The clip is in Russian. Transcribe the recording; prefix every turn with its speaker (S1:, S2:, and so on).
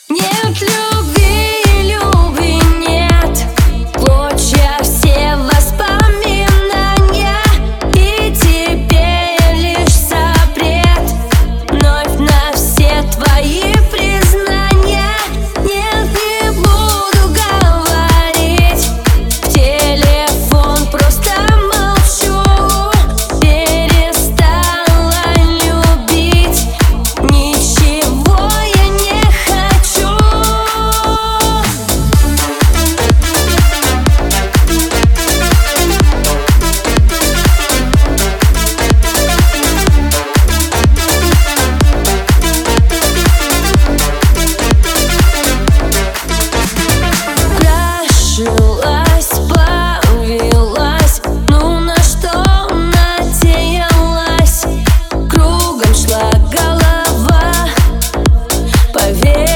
S1: Нет любви, любви нет. Клочья все воспоминания, и теперь лишь запрет вновь на все твои признания. Нет, не буду говорить в телефон, просто молчу. Перестала любить, ничего я не хочу. Страшилась, повелась, ну на что надеялась? Кругом шла голова, поверь.